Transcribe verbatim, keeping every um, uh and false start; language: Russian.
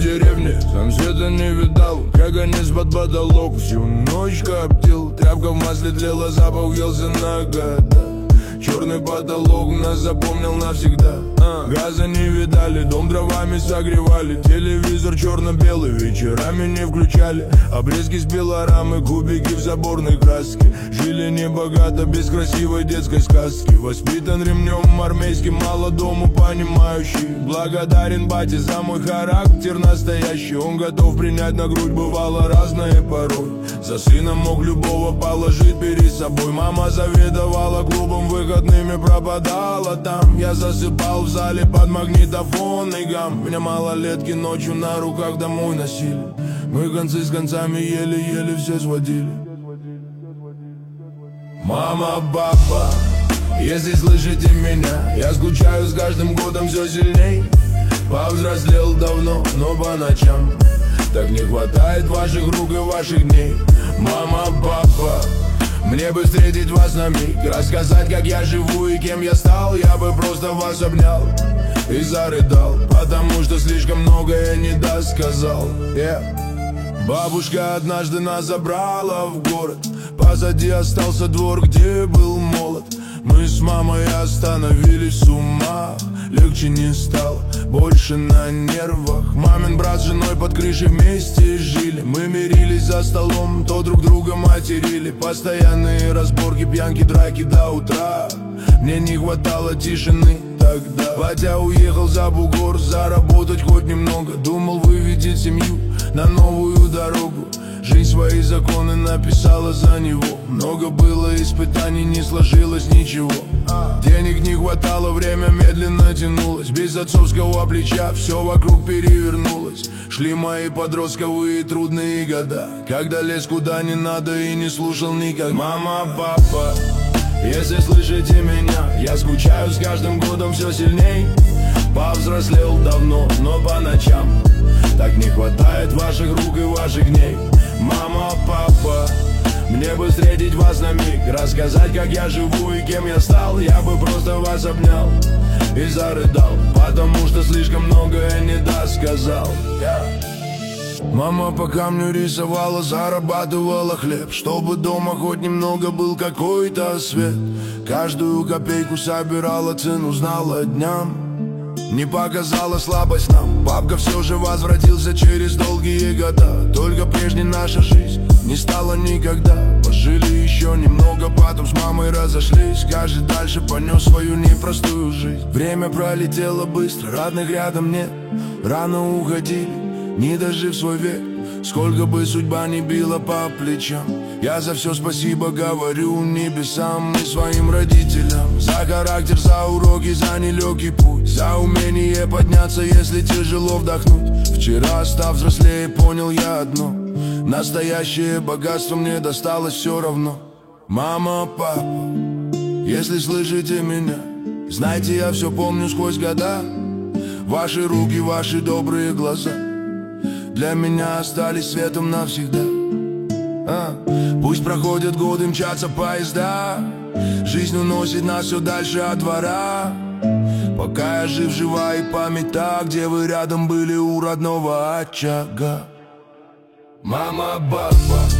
деревне сам света не видал, как конец под потолок всю ночь коптил. Тряпка в масле тлела, запах елся на года. Черный потолок нас запомнил навсегда. а, Газа не видали, дом дровами согревали. Телевизор черно-белый вечерами не включали. Обрезки с пилорамы, кубики в заборной краске. Жили небогато, без красивой детской сказки. Воспитан ремнем армейским, мало дому понимающий. Благодарен бате за мой характер настоящий. Он готов принять на грудь, бывало разное порой. За сына мог любого положить перед собой. Мама заведовала клубом, выходными пропадала там. Я засыпал в зале под магнитофон и гам. Меня малолетки ночью на руках домой носили. Мы концы с концами еле-еле все сводили. Мама, папа, если слышите меня, я скучаю с каждым годом все сильней. Повзрослел давно, но по ночам так не хватает ваших рук и ваших дней. Мама, папа, мне бы встретить вас на миг, рассказать, как я живу и кем я стал. Я бы просто вас обнял и зарыдал, потому что слишком многое не досказал. yeah. Бабушка однажды нас забрала в город. Позади остался двор, где был молод. Мы с мамой остановились с ума. Легче не стало, больше на нервах. Мамин брат с женой под крышей вместе жили. Мы мирились за столом, то друг друга материли. Постоянные разборки, пьянки, драки до утра. Мне не хватало тишины тогда. Батя уехал за бугор, заработать хоть немного. Думал выведет семью на новую дорогу. Жизнь свои законы написала за него. Много было испытаний, не сложилось ничего. Денег не хватало, время медленно тянулось. Без отцовского плеча все вокруг перевернулось. Шли мои подростковые трудные года, когда лез куда не надо и не слушал никак. Мама, папа, если слышите меня, я скучаю с каждым годом все сильней. Повзрослел давно, но по ночам так не хватает ваших рук и ваших дней. Мама, папа, мне бы встретить вас на миг, рассказать, как я живу и кем я стал. Я бы просто вас обнял и зарыдал, потому что слишком многое не досказал. yeah. Мама по камню рисовала, зарабатывала хлеб, чтобы дома хоть немного был какой-то свет. Каждую копейку собирала, цену знала дням. Не показала слабость нам. Папка все же возвратился через долгие года. Только прежней наша жизнь не стала никогда. Пожили еще немного, потом с мамой разошлись. Каждый дальше понес свою непростую жизнь. Время пролетело быстро, родных рядом нет. Рано уходили, не дожив свой век. Сколько бы судьба ни била по плечам, я за все спасибо говорю небесам и своим родителям. За характер, за уроки, за нелегкий путь, за умение подняться, если тяжело вдохнуть. Вчера, став взрослее, понял я одно: настоящее богатство мне досталось все равно. Мама, папа, если слышите меня, знайте, я все помню сквозь года. Ваши руки, ваши добрые глаза для меня остались светом навсегда. а, Пусть проходят годы, мчатся поезда, жизнь уносит нас все дальше от двора. Пока я жив, жива и память та, где вы рядом были у родного очага. Мама, папа,